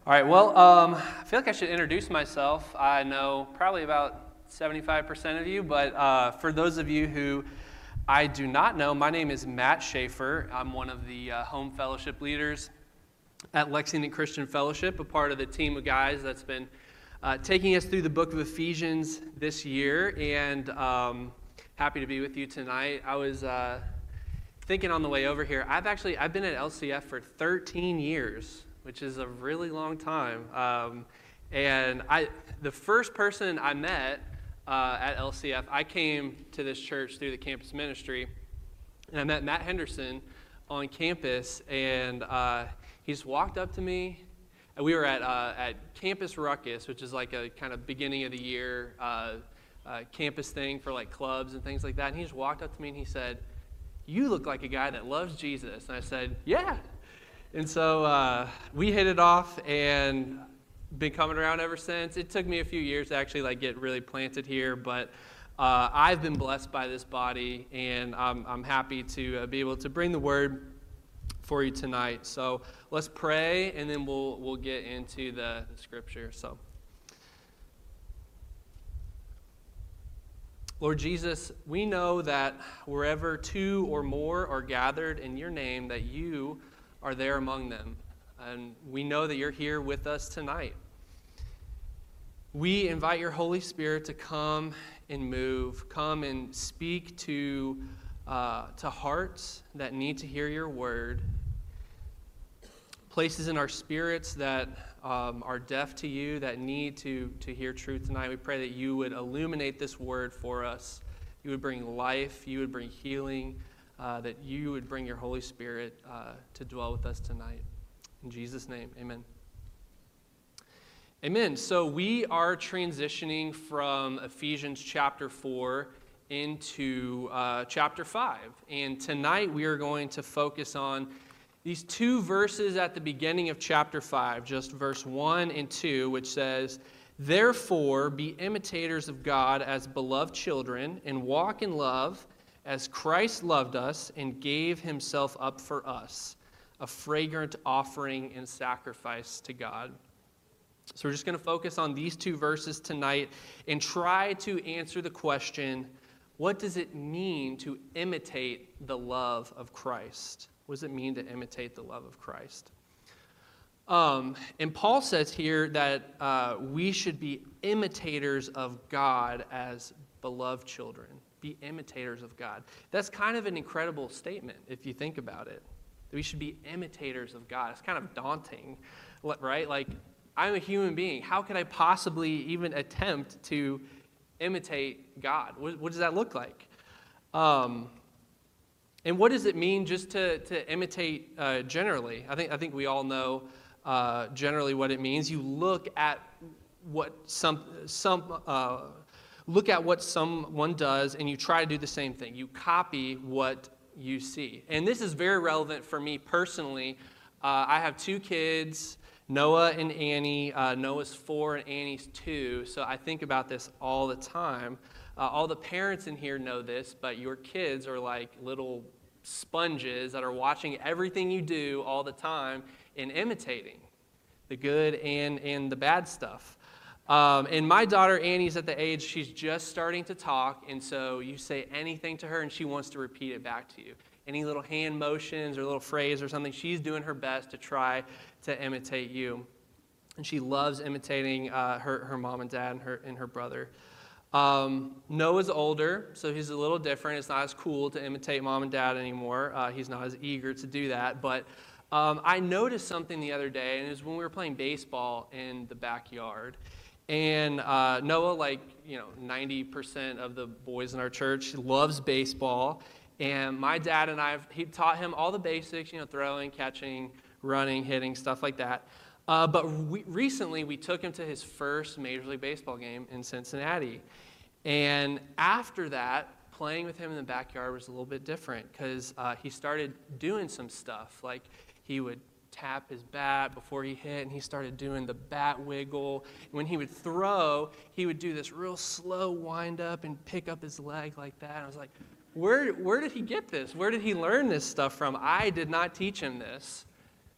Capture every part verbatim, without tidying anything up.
All right, well, um, I feel like I should introduce myself. I know probably about seventy-five percent of you, but uh, for those of you who I do not know, my name is Matt Schaefer. I'm one of the uh, home fellowship leaders at Lexington Christian Fellowship, a part of the team of guys that's been uh, taking us through the book of Ephesians this year, and um, happy to be with you tonight. I was uh, thinking on the way over here, I've actually, I've been at L C F for thirteen years, which is a really long time. Um, and I, the first person I met uh, at L C F, I came to this church through the campus ministry, and I met Matt Henderson on campus, and uh, he just walked up to me. And we were at uh, at Campus Ruckus, which is like a kind of beginning of the year uh, uh, campus thing for like clubs and things like that. And he just walked up to me and he said, "You look like a guy that loves Jesus." And I said, "Yeah." And so uh, we hit it off and been coming around ever since. It took me a few years to actually like get really planted here, but uh, I've been blessed by this body, and I'm, I'm happy to uh, be able to bring the word for you tonight. So let's pray, and then we'll we'll get into the, the scripture. So, Lord Jesus, we know that wherever two or more are gathered in your name, that you are there among them. And we know that you're here with us tonight. We invite your Holy Spirit to come and move, come and speak to, uh, to hearts that need to hear your word, places in our spirits that um, are deaf to you, that need to, to hear truth tonight. We pray that you would illuminate this word for us. You would bring life, you would bring healing, Uh, that you would bring your Holy Spirit uh, to dwell with us tonight. In Jesus' name, amen. Amen. So we are transitioning from Ephesians chapter four into uh, chapter five. And tonight we are going to focus on these two verses at the beginning of chapter five, just verse one and two, which says, "Therefore be imitators of God as beloved children, and walk in love, as Christ loved us and gave himself up for us, a fragrant offering and sacrifice to God." So we're just going to focus on these two verses tonight and try to answer the question, what does it mean to imitate the love of Christ? What does it mean to imitate the love of Christ? Um, and Paul says here that uh, we should be imitators of God as beloved children. Be imitators of God. That's kind of an incredible statement if you think about it. That we should be imitators of God. It's kind of daunting, right? Like, I'm a human being. How could I possibly even attempt to imitate God? What, what does that look like? Um, and what does it mean just to, to imitate uh, generally? I think I think we all know uh, generally what it means. You look at what some some uh, Look at what someone does, and you try to do the same thing. You copy what you see. And this is very relevant for me personally. Uh, I have two kids, Noah and Annie. Uh, Noah's four and Annie's two, so I think about this all the time. Uh, all the parents in here know this, but your kids are like little sponges that are watching everything you do all the time and imitating the good and, and the bad stuff. Um, and my daughter, Annie's at the age, she's just starting to talk, and so you say anything to her, and she wants to repeat it back to you. Any little hand motions or little phrase or something, she's doing her best to try to imitate you. And she loves imitating uh, her, her mom and dad and her, and her brother. Um, Noah's older, so he's a little different. It's not as cool to imitate mom and dad anymore. Uh, he's not as eager to do that, but um, I noticed something the other day, and it was when we were playing baseball in the backyard. And uh, Noah, like, you know, ninety percent of the boys in our church, loves baseball. And my dad and I, he taught him all the basics, you know, throwing, catching, running, hitting, stuff like that. Uh, but we, recently, we took him to his first Major League Baseball game in Cincinnati. And after that, playing with him in the backyard was a little bit different because uh, he started doing some stuff. Like, he would tap his bat before he hit, and he started doing the bat wiggle. When he would throw, he would do this real slow wind up and pick up his leg like that. And I was like, where, where did he get this? Where did he learn this stuff from? I did not teach him this.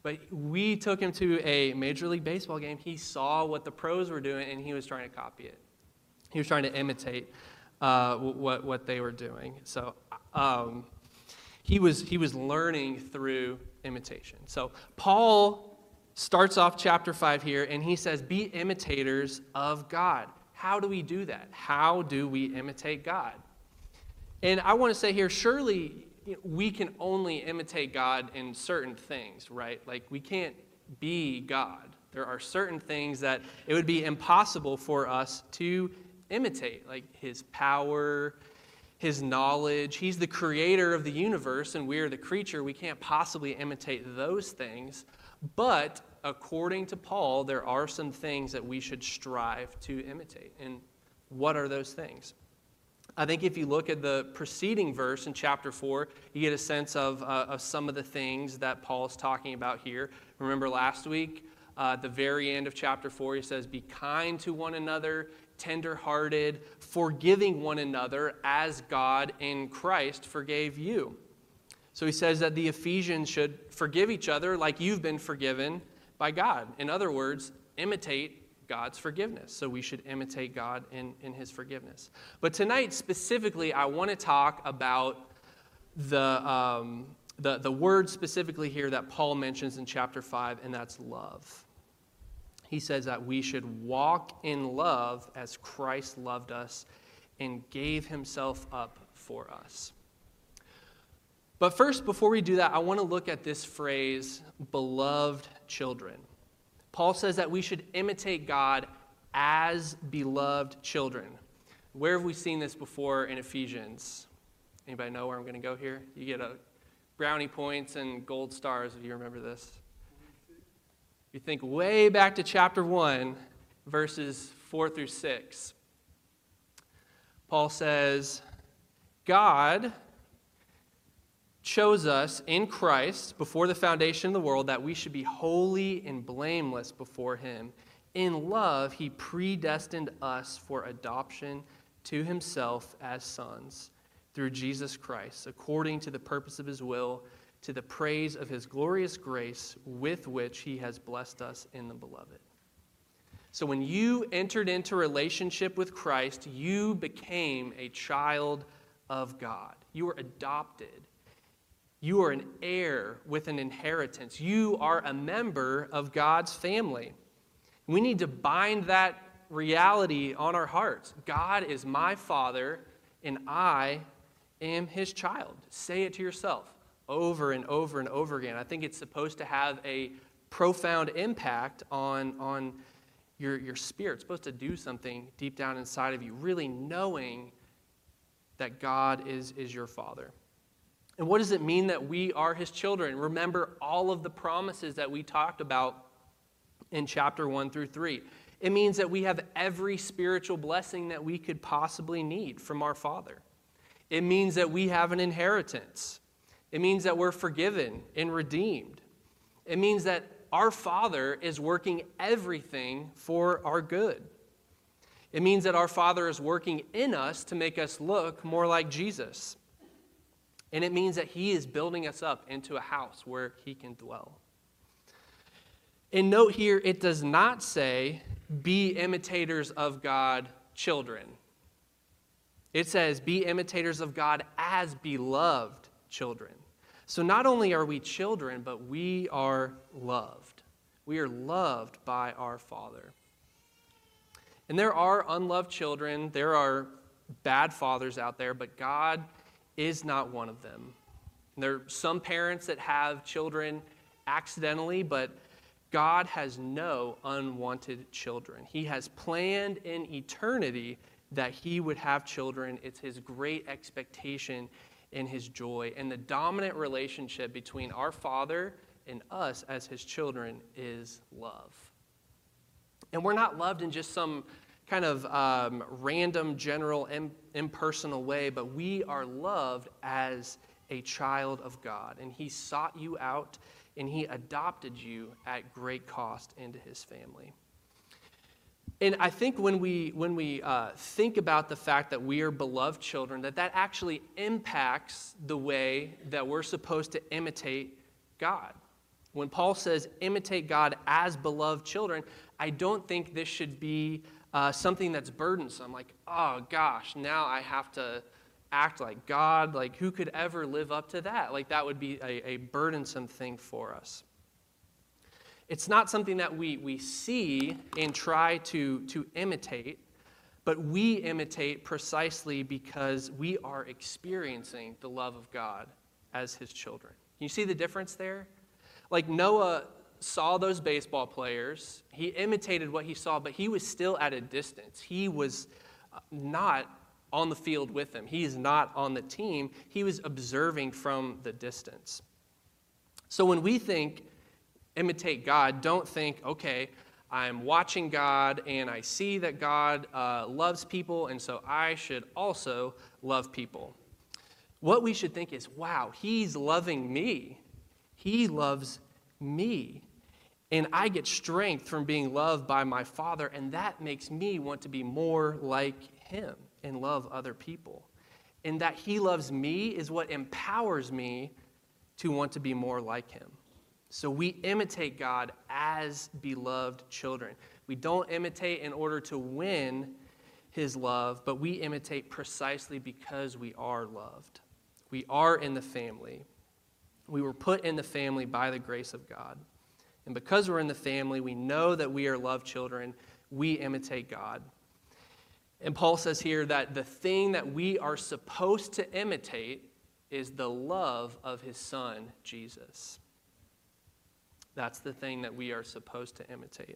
But we took him to a Major League Baseball game. He saw what the pros were doing, and he was trying to copy it. He was trying to imitate uh, what what they were doing. So um, he was he was learning through imitation. So Paul starts off chapter five here, and he says, "Be imitators of God." How do we do that? How do we imitate God? And I want to say here, surely we can only imitate God in certain things, right? Like, we can't be God. There are certain things that it would be impossible for us to imitate, like his power, his knowledge. He's the creator of the universe, and we're the creature. We can't possibly imitate those things. But according to Paul, there are some things that we should strive to imitate. And what are those things? I think if you look at the preceding verse in chapter four, you get a sense of, uh, of some of the things that Paul is talking about here. Remember last week, uh, at the very end of chapter four, he says, "Be kind to one another, tender-hearted, forgiving one another as God in Christ forgave you." So he says that the Ephesians should forgive each other like you've been forgiven by God. In other words, imitate God's forgiveness. So we should imitate God in, in his forgiveness. But tonight, specifically, I want to talk about the, um, the, the word specifically here that Paul mentions in chapter five, and that's love. He says that we should walk in love as Christ loved us and gave himself up for us. But first, before we do that, I want to look at this phrase, beloved children. Paul says that we should imitate God as beloved children. Where have we seen this before in Ephesians? Anybody know where I'm going to go here? You get a brownie points and gold stars if you remember this. You think way back to chapter one, verses four through six. Paul says, God chose us in Christ before the foundation of the world that we should be holy and blameless before him. In love, he predestined us for adoption to himself as sons through Jesus Christ, according to the purpose of his will, to the praise of his glorious grace with which he has blessed us in the beloved. So when you entered into relationship with Christ, you became a child of God. You were adopted. You are an heir with an inheritance. You are a member of God's family. We need to bind that reality on our hearts. God is my Father, and I am his child. Say it to yourself over and over and over again. I think it's supposed to have a profound impact on, on your, your spirit. It's supposed to do something deep down inside of you, really knowing that God is, is your Father. And what does it mean that we are his children? Remember all of the promises that we talked about in chapter one through three. It means that we have every spiritual blessing that we could possibly need from our Father. It means that we have an inheritance. It means that we're forgiven and redeemed. It means that our Father is working everything for our good. It means that our Father is working in us to make us look more like Jesus. And it means that he is building us up into a house where he can dwell. And note here, it does not say, be imitators of God, children. It says, be imitators of God as beloved children. So not only are we children, but we are loved. We are loved by our Father. And there are unloved children. There are bad fathers out there, but God is not one of them. And there are some parents that have children accidentally, but God has no unwanted children. He has planned in eternity that he would have children. It's his great expectation and his joy. And the dominant relationship between our Father and us as his children is love. And we're not loved in just some kind of um, random, general, im- impersonal way, but we are loved as a child of God. And he sought you out, and he adopted you at great cost into his family. And I think when we when we uh, think about the fact that we are beloved children, that that actually impacts the way that we're supposed to imitate God. When Paul says imitate God as beloved children, I don't think this should be uh, something that's burdensome. Like, oh gosh, now I have to act like God. Like, who could ever live up to that? Like, that would be a, a burdensome thing for us. It's not something that we, we see and try to, to imitate, but we imitate precisely because we are experiencing the love of God as his children. Can you see the difference there? Like Noah saw those baseball players, he imitated what he saw, but he was still at a distance. He was not on the field with them. He is not on the team. He was observing from the distance. So when we think imitate God, don't think, okay, I'm watching God and I see that God uh, loves people, and so I should also love people. What we should think is, wow, he's loving me. He loves me. And I get strength from being loved by my Father, and that makes me want to be more like him and love other people. And that he loves me is what empowers me to want to be more like him. So we imitate God as beloved children. We don't imitate in order to win his love, but we imitate precisely because we are loved. We are in the family. We were put in the family by the grace of God. And because we're in the family, we know that we are loved children. We imitate God. And Paul says here that the thing that we are supposed to imitate is the love of his son, Jesus. That's the thing that we are supposed to imitate.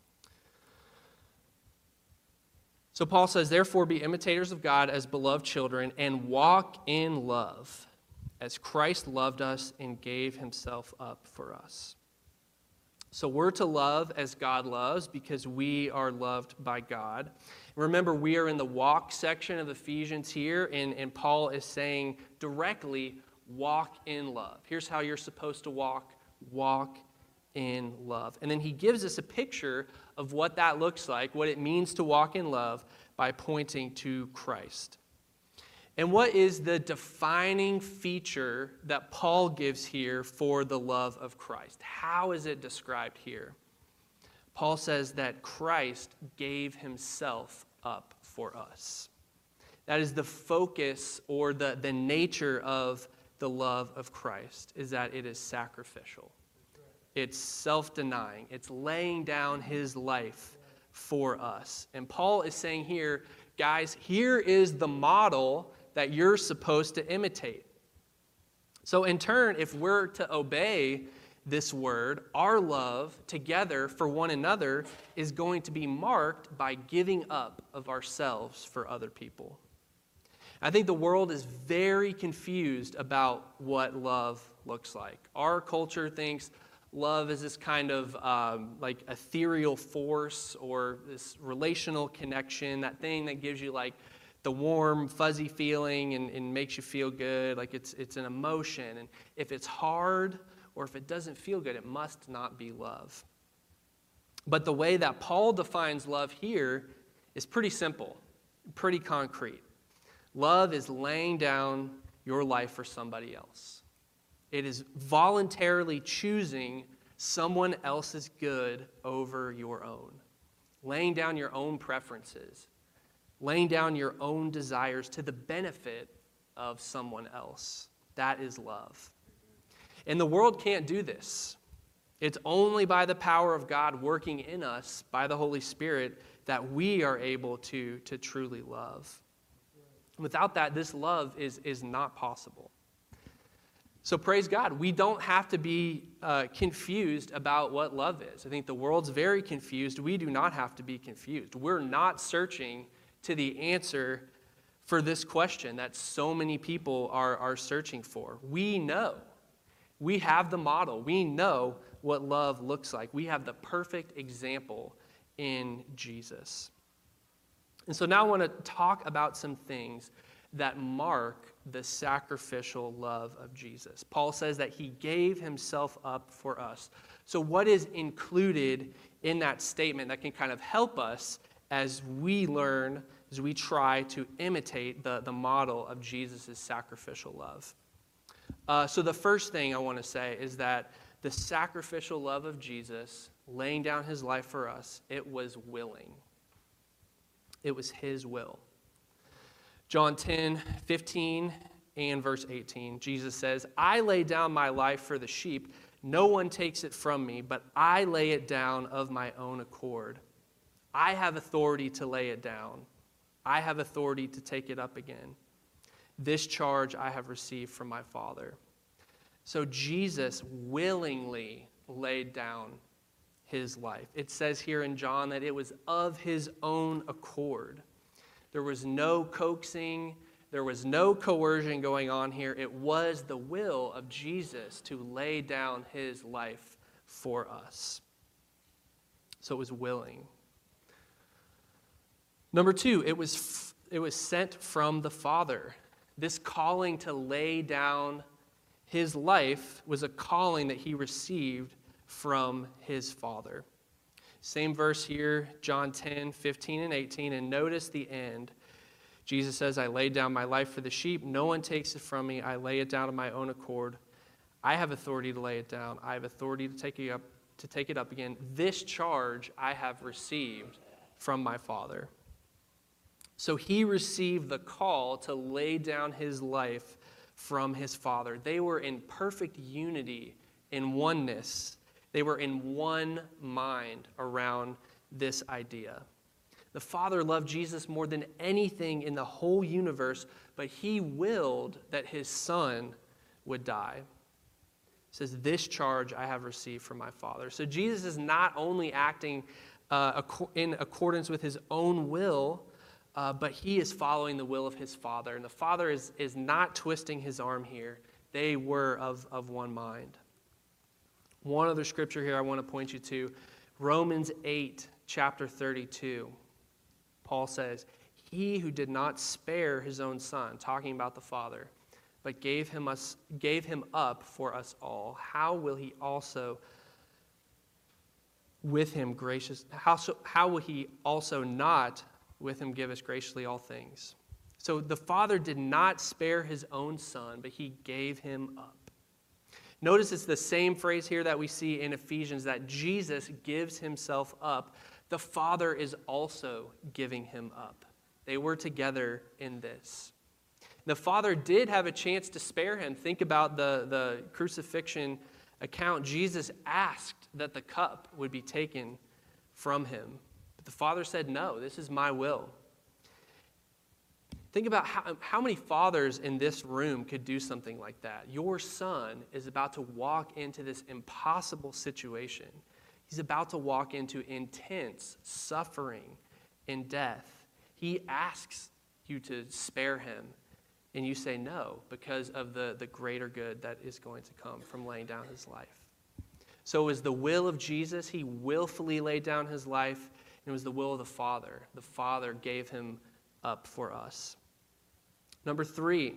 So Paul says, therefore be imitators of God as beloved children and walk in love as Christ loved us and gave himself up for us. So we're to love as God loves because we are loved by God. Remember, we are in the walk section of Ephesians here, and, and Paul is saying directly, walk in love. Here's how you're supposed to walk. Walk in love. And then he gives us a picture of what that looks like, what it means to walk in love, by pointing to Christ. And what is the defining feature that Paul gives here for the love of Christ? How is it described here? Paul says that Christ gave himself up for us. That is the focus or the, the nature of the love of Christ, is that it is sacrificial. It's self-denying. It's laying down his life for us. And Paul is saying here, guys, here is the model that you're supposed to imitate. So in turn, if we're to obey this word, our love together for one another is going to be marked by giving up of ourselves for other people. I think the world is very confused about what love looks like. Our culture thinks love is this kind of um, like ethereal force or this relational connection, that thing that gives you like the warm, fuzzy feeling and, and makes you feel good, like it's it's an emotion. And if it's hard or if it doesn't feel good, it must not be love. But the way that Paul defines love here is pretty simple, pretty concrete. Love is laying down your life for somebody else. It is voluntarily choosing someone else's good over your own, laying down your own preferences, laying down your own desires to the benefit of someone else. That is love. And the world can't do this. It's only by the power of God working in us by the Holy Spirit that we are able to, to truly love. Without that, this love is, is not possible. So praise God, we don't have to be uh, confused about what love is. I think the world's very confused. We do not have to be confused. We're not searching to the answer for this question that so many people are, are searching for. We know. We have the model. We know what love looks like. We have the perfect example in Jesus. And so now I want to talk about some things that mark the sacrificial love of Jesus. Paul says that he gave himself up for us. So what is included in that statement that can kind of help us as we learn, as we try to imitate the, the model of Jesus' sacrificial love? Uh, so the first thing I want to say is that the sacrificial love of Jesus, laying down his life for us, it was willing. It was his will. John ten, fifteen, and verse eighteen, Jesus says, I lay down my life for the sheep. No one takes it from me, but I lay it down of my own accord. I have authority to lay it down. I have authority to take it up again. This charge I have received from my Father. So Jesus willingly laid down his life. It says here in John that it was of his own accord. There was no coaxing. There was no coercion going on here. It was the will of Jesus to lay down his life for us. So it was willing. Number two, it was, it was sent from the Father. This calling to lay down his life was a calling that he received from his Father. Same verse here, John ten, fifteen, and eighteen, and notice the end. Jesus says, I laid down my life for the sheep. No one takes it from me. I lay it down of my own accord. I have authority to lay it down. I have authority to take it up, to take it up again. This charge I have received from my Father. So he received the call to lay down his life from his Father. They were in perfect unity, in oneness. They were in one mind around this idea. The Father loved Jesus more than anything in the whole universe, but he willed that his Son would die. It says, this charge I have received from my Father. So Jesus is not only acting uh, in accordance with his own will, Uh, but he is following the will of his Father. And the Father is, is not twisting his arm here. They were of, of one mind. One other scripture here I want to point you to. Romans eight, chapter thirty-two. Paul says, he who did not spare his own Son, talking about the Father, but gave him, us, gave him up for us all, how will he also with him gracious, how, so, how will he also not with him give us graciously all things? So the Father did not spare his own Son, but he gave him up. Notice it's the same phrase here that we see in Ephesians, that Jesus gives himself up. The Father is also giving him up. They were together in this. The Father did have a chance to spare him. Think about the, the crucifixion account. Jesus asked that the cup would be taken from him. But the Father said, no, this is my will. Think about how, how many fathers in this room could do something like that. Your son is about to walk into this impossible situation. He's about to walk into intense suffering and death. He asks you to spare him, and you say no because of the, the greater good that is going to come from laying down his life. So it was the will of Jesus. He willfully laid down his life. It was the will of the Father. The Father gave him up for us. Number three,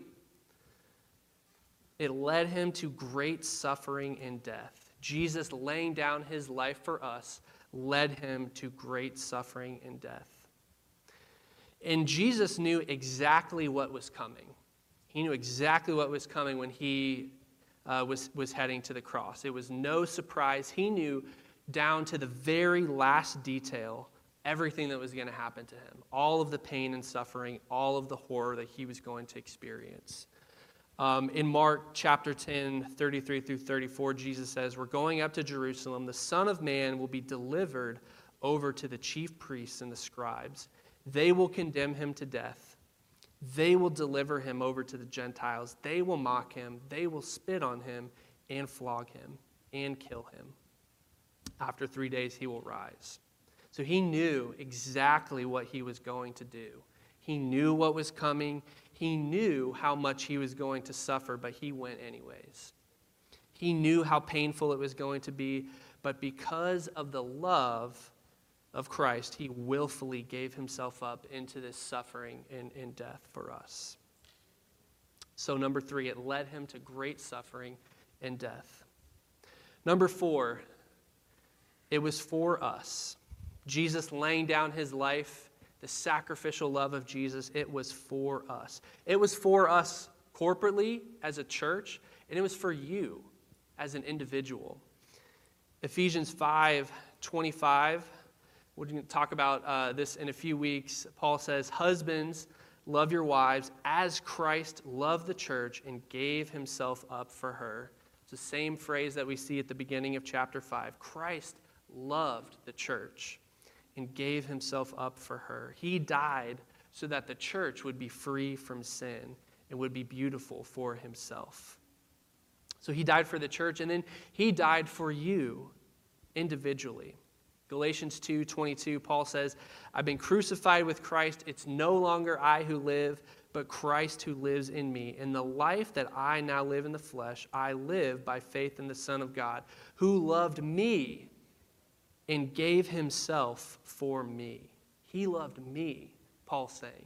it led him to great suffering and death. Jesus laying down his life for us led him to great suffering and death. And Jesus knew exactly what was coming. He knew exactly what was coming when he uh, was, was heading to the cross. It was no surprise. He knew down to the very last detail everything that was going to happen to him, all of the pain and suffering, all of the horror that he was going to experience. Um, in Mark chapter ten, thirty-three through thirty-four, Jesus says, we're going up to Jerusalem. The Son of Man will be delivered over to the chief priests and the scribes. They will condemn him to death. They will deliver him over to the Gentiles. They will mock him. They will spit on him and flog him and kill him. After three days, he will rise. So he knew exactly what he was going to do. He knew what was coming. He knew how much he was going to suffer, but he went anyways. He knew how painful it was going to be, but because of the love of Christ, he willfully gave himself up into this suffering and, and death for us. So number three, it led him to great suffering and death. Number four, it was for us. Jesus laying down his life, the sacrificial love of Jesus, it was for us. It was for us corporately as a church, and it was for you as an individual. Ephesians five twenty-five, we're going to talk about uh, this in a few weeks. Paul says, husbands, love your wives as Christ loved the church and gave himself up for her. It's the same phrase that we see at the beginning of chapter five. Christ loved the church and gave himself up for her. He died so that the church would be free from sin and would be beautiful for himself. So he died for the church, and then he died for you individually. Galatians two twenty-two, Paul says, I've been crucified with Christ. It's no longer I who live, but Christ who lives in me. In the life that I now live in the flesh, I live by faith in the Son of God, who loved me and gave himself for me. He loved me, Paul's saying.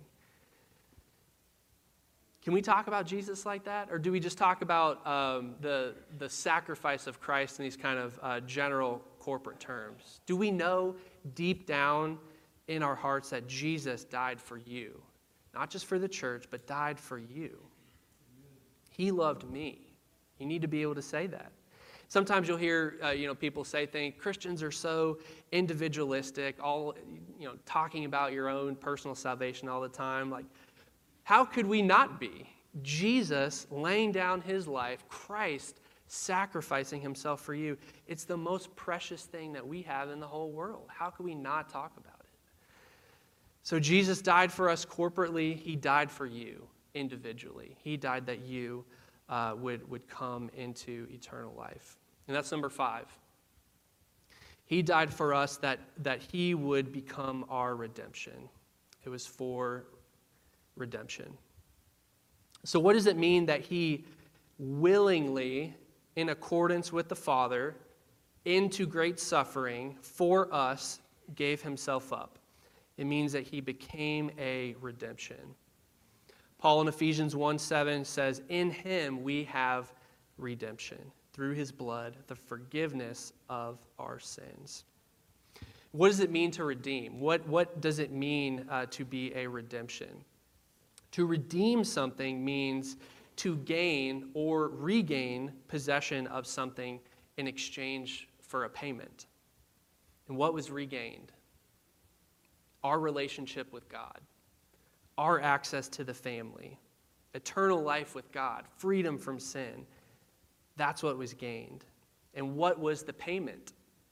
Can we talk about Jesus like that? Or do we just talk about um, the, the sacrifice of Christ in these kind of uh, general corporate terms? Do we know deep down in our hearts that Jesus died for you? Not just for the church, but died for you. He loved me. You need to be able to say that. Sometimes you'll hear uh, you know, people say things, Christians are so individualistic, all you know, talking about your own personal salvation all the time. Like, how could we not be? Jesus laying down his life, Christ sacrificing himself for you. It's the most precious thing that we have in the whole world. How could we not talk about it? So Jesus died for us corporately. He died for you individually. He died that you uh, would, would come into eternal life. And that's number five. He died for us that, that he would become our redemption. It was for redemption. So what does it mean that he willingly, in accordance with the Father, into great suffering for us, gave himself up? It means that he became a redemption. Paul in Ephesians one seven says, in him we have redemption, through his blood, the forgiveness of our sins. What does it mean to redeem? What, what does it mean uh, to be a redemption? To redeem something means to gain or regain possession of something in exchange for a payment. And what was regained? Our relationship with God, our access to the family, eternal life with God, freedom from sin. That's what was gained. And what was the payment?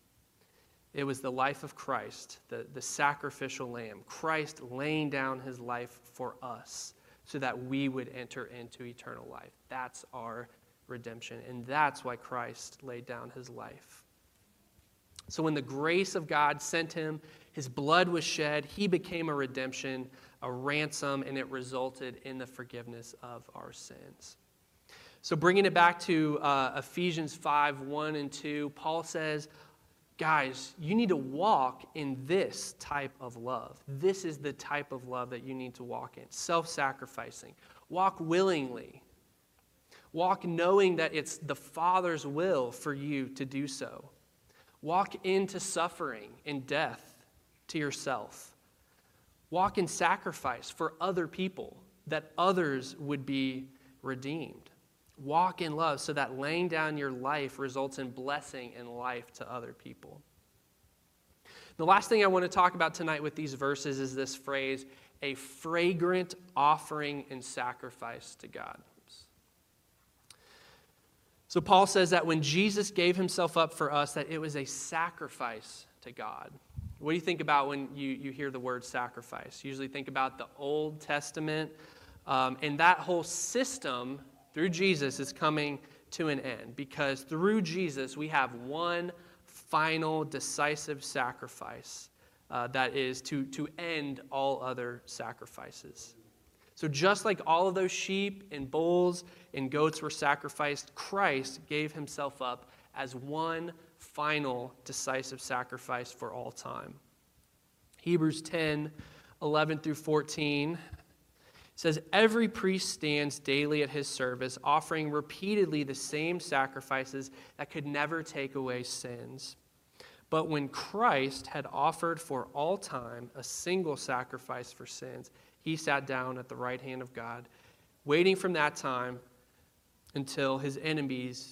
It was the life of Christ, the, the sacrificial lamb, Christ laying down his life for us so that we would enter into eternal life. That's our redemption, and that's why Christ laid down his life. So when the grace of God sent him, his blood was shed, he became a redemption, a ransom, and it resulted in the forgiveness of our sins. So bringing it back to uh, Ephesians five, one and two, Paul says, guys, you need to walk in this type of love. This is the type of love that you need to walk in. Self-sacrificing. Walk willingly. Walk knowing that it's the Father's will for you to do so. Walk into suffering and death to yourself. Walk in sacrifice for other people, that others would be redeemed. Walk in love so that laying down your life results in blessing and life to other people. The last thing I want to talk about tonight with these verses is this phrase, a fragrant offering and sacrifice to God. So Paul says that when Jesus gave himself up for us, that it was a sacrifice to God. What do you think about when you, you hear the word sacrifice? You usually think about the Old Testament, um, and that whole system through Jesus is coming to an end, because through Jesus we have one final decisive sacrifice uh, that is to, to end all other sacrifices. So just like all of those sheep and bulls and goats were sacrificed, Christ gave himself up as one final decisive sacrifice for all time. Hebrews ten, eleven through fourteen says, every priest stands daily at his service, offering repeatedly the same sacrifices that could never take away sins. But when Christ had offered for all time a single sacrifice for sins, he sat down at the right hand of God, waiting from that time until his enemies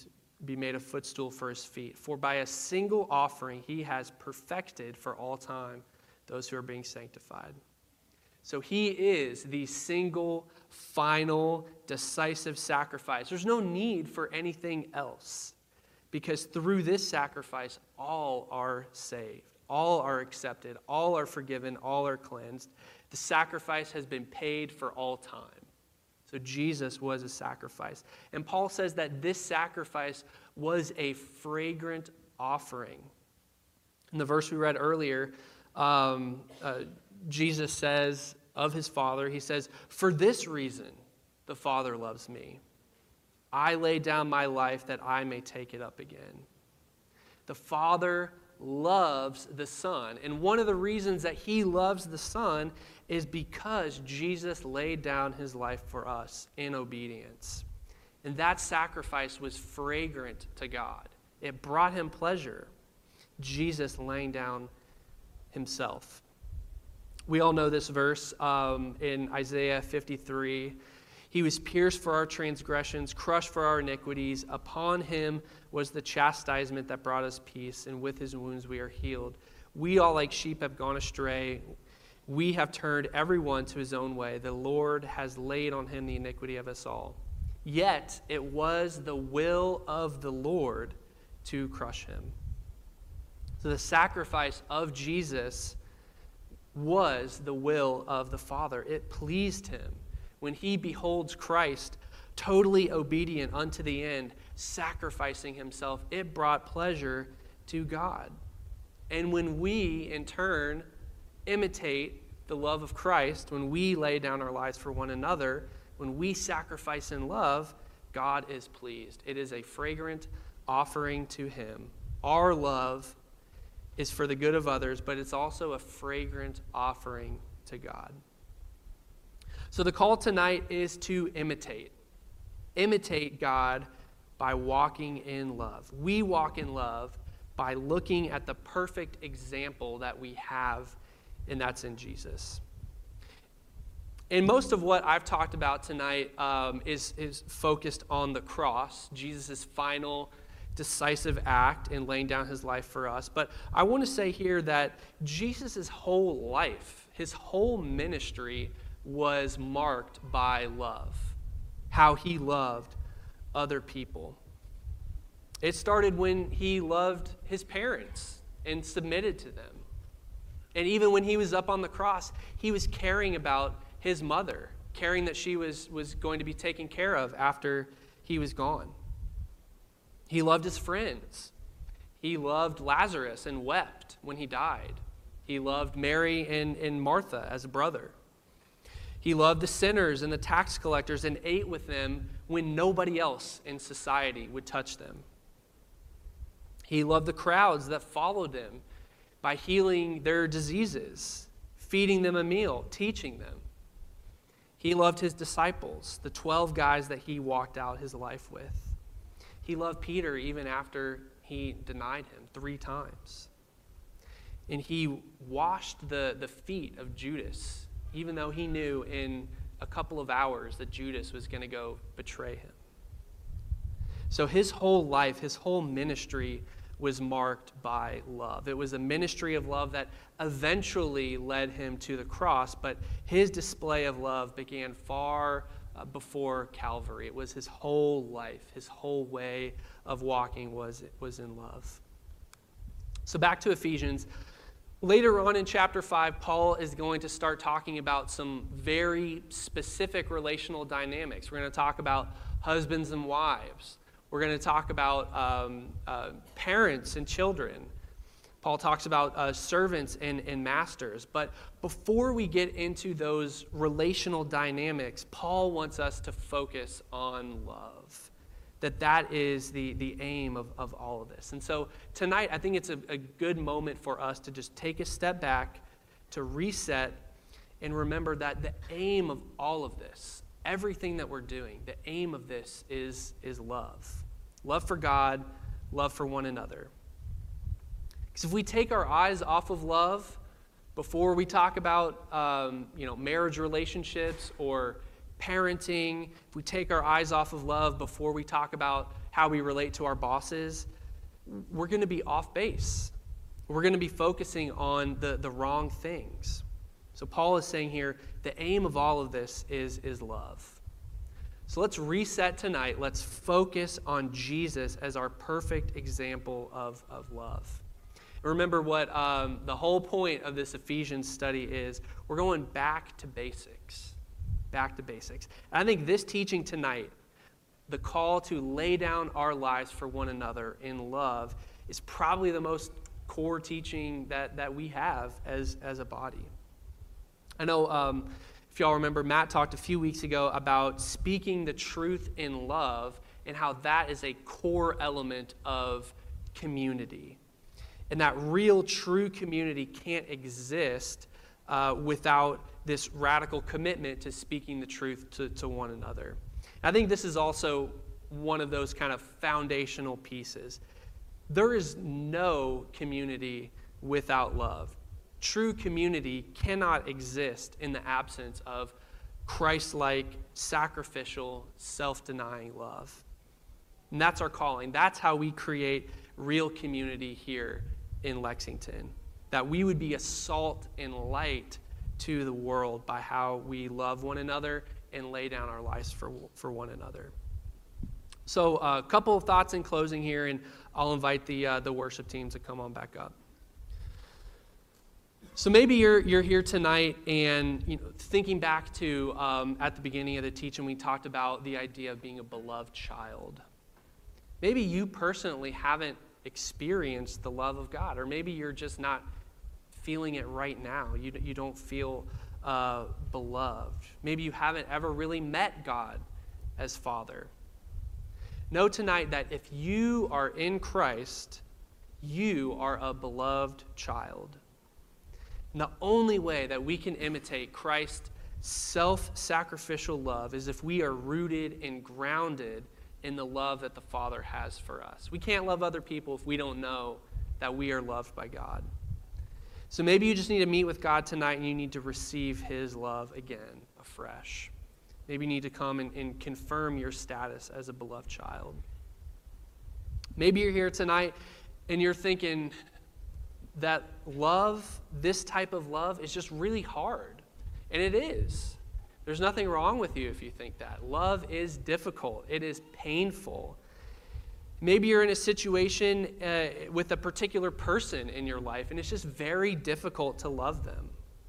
be made a footstool for his feet. For by a single offering he has perfected for all time those who are being sanctified. So he is the single, final, decisive sacrifice. There's no need for anything else, because through this sacrifice, all are saved, all are accepted, all are forgiven, all are cleansed. The sacrifice has been paid for all time. So Jesus was a sacrifice. And Paul says that this sacrifice was a fragrant offering. In the verse we read earlier, um, uh, Jesus says of his Father, he says, "For this reason the Father loves me. I lay down my life that I may take it up again." The Father loves the Son. And one of the reasons that he loves the Son is because Jesus laid down his life for us in obedience. And that sacrifice was fragrant to God. It brought him pleasure. Jesus laying down himself. We all know this verse um, in Isaiah fifty-three. He was pierced for our transgressions, crushed for our iniquities. Upon him was the chastisement that brought us peace, and with his wounds we are healed. We all like sheep have gone astray. We have turned everyone to his own way. The Lord has laid on him the iniquity of us all. Yet it was the will of the Lord to crush him. So the sacrifice of Jesus was the will of the Father. It pleased him. When he beholds Christ, totally obedient unto the end, sacrificing himself, it brought pleasure to God. And when we, in turn, imitate the love of Christ, when we lay down our lives for one another, when we sacrifice in love, God is pleased. It is a fragrant offering to him. Our love is for the good of others, but it's also a fragrant offering to God. So the call tonight is to imitate. Imitate God by walking in love. We walk in love by looking at the perfect example that we have, and that's in Jesus. And most of what I've talked about tonight um, is, is focused on the cross, Jesus' final decisive act in laying down his life for us. But I want to say here that Jesus' whole life, his whole ministry, was marked by love, how he loved other people. It started when he loved his parents and submitted to them. And even when he was up on the cross, he was caring about his mother, caring that she was, was going to be taken care of after he was gone. He loved his friends. He loved Lazarus and wept when he died. He loved Mary and, and Martha as a brother. He loved the sinners and the tax collectors and ate with them when nobody else in society would touch them. He loved the crowds that followed him by healing their diseases, feeding them a meal, teaching them. He loved his disciples, the twelve guys that he walked out his life with. He loved Peter even after he denied him three times. And he washed the, the feet of Judas, even though he knew in a couple of hours that Judas was going to go betray him. So his whole life, his whole ministry was marked by love. It was a ministry of love that eventually led him to the cross, but his display of love began far uh, before Calvary. It was his whole life, his whole way of walking was, was in love. So back to Ephesians. Later on in chapter five, Paul is going to start talking about some very specific relational dynamics. We're going to talk about husbands and wives. We're going to talk about um, uh, parents and children. Paul talks about uh, servants and, and masters. But before we get into those relational dynamics, Paul wants us to focus on love. That that is the, the aim of, of all of this. And so tonight, I think it's a, a good moment for us to just take a step back, to reset, and remember that the aim of all of this, everything that we're doing, the aim of this is, is love. Love for God, love for one another. Because if we take our eyes off of love before we talk about um, you know, marriage relationships or parenting, if we take our eyes off of love before we talk about how we relate to our bosses, we're going to be off base. We're going to be focusing on the, the wrong things. So Paul is saying here, the aim of all of this is, is love. So let's reset tonight. Let's focus on Jesus as our perfect example of, of love. Remember what um, the whole point of this Ephesians study is. We're going back to basics. Back to basics. And I think this teaching tonight, the call to lay down our lives for one another in love, is probably the most core teaching that, that we have as, as a body. I know um, if y'all remember, Matt talked a few weeks ago about speaking the truth in love and how that is a core element of community. And that real, true community can't exist uh, without this radical commitment to speaking the truth to, to one another. I think this is also one of those kind of foundational pieces. There is no community without love. True community cannot exist in the absence of Christ-like, sacrificial, self-denying love. And that's our calling. That's how we create real community here in Lexington. That we would be a salt and light to the world by how we love one another and lay down our lives for, for one another. So a uh, couple of thoughts in closing here, and I'll invite the, uh, the worship team to come on back up. So maybe you're you're here tonight and, you know, thinking back to um, at the beginning of the teaching, we talked about the idea of being a beloved child. Maybe you personally haven't experienced the love of God, or maybe you're just not feeling it right now. You, you don't feel uh, beloved. Maybe you haven't ever really met God as Father. Know tonight that if you are in Christ, you are a beloved child. And the only way that we can imitate Christ's self-sacrificial love is if we are rooted and grounded in the love that the Father has for us. We can't love other people if we don't know that we are loved by God. So maybe you just need to meet with God tonight and you need to receive his love again, afresh. Maybe you need to come and, and confirm your status as a beloved child. Maybe you're here tonight and you're thinking that love, this type of love, is just really hard. And it is. There's nothing wrong with you if you think that. Love is difficult. It is painful. Maybe you're in a situation uh, with a particular person in your life, and it's just very difficult to love them.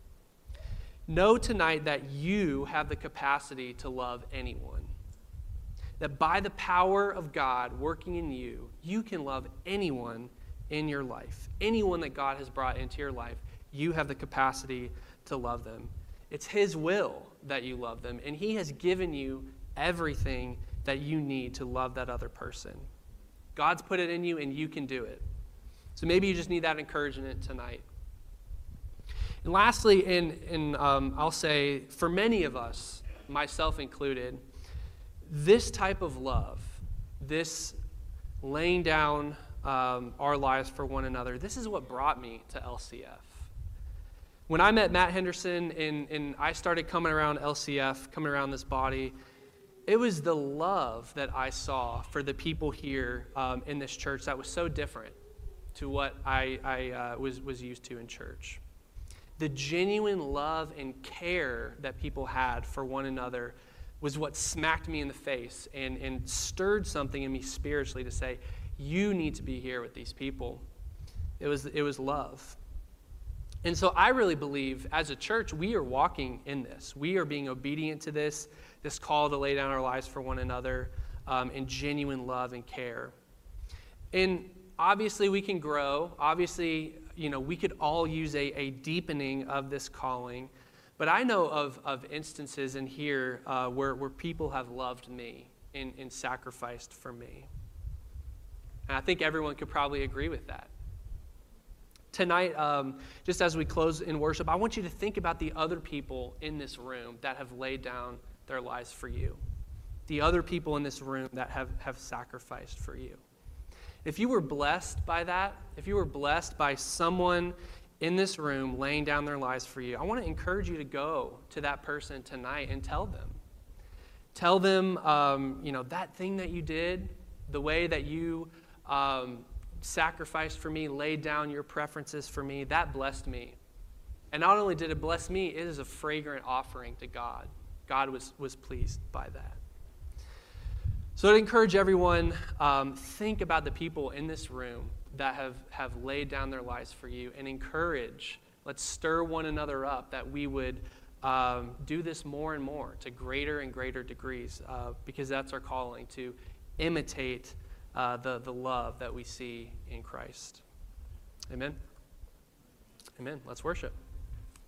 Know tonight that you have the capacity to love anyone. That by the power of God working in you, you can love anyone in your life. Anyone that God has brought into your life, you have the capacity to love them. It's his will that you love them, and he has given you everything that you need to love that other person. God's put it in you, and you can do it. So maybe you just need that encouragement tonight. And lastly, and, and um, I'll say, for many of us, myself included, this type of love, this laying down um, our lives for one another, this is what brought me to L C F. When I met Matt Henderson and, and I started coming around L C F, coming around this body, it was the love that I saw for the people here um, in this church that was so different to what I, I uh, was, was used to in church. The genuine love and care that people had for one another was what smacked me in the face and, and stirred something in me spiritually to say, you need to be here with these people. It was, it was love. And so I really believe as a church, we are walking in this. We are being obedient to this, this call to lay down our lives for one another um, in genuine love and care. And obviously we can grow. Obviously, you know, we could all use a, a deepening of this calling. But I know of, of instances in here uh, where, where people have loved me and, and sacrificed for me. And I think everyone could probably agree with that. Tonight, um, just as we close in worship, I want you to think about the other people in this room that have laid down their lives for you. The other people in this room that have, have sacrificed for you. If you were blessed by that, if you were blessed by someone in this room laying down their lives for you, I want to encourage you to go to that person tonight and tell them. Tell them, um, you know, that thing that you did, the way that you um, sacrificed for me, laid down your preferences for me, that blessed me. And not only did it bless me, it is a fragrant offering to God. God was, was pleased by that. So I'd encourage everyone, um, think about the people in this room that have, have laid down their lives for you, and encourage, let's stir one another up, that we would um, do this more and more to greater and greater degrees, uh, because that's our calling, to imitate uh, the, the love that we see in Christ. Amen? Amen. Let's worship.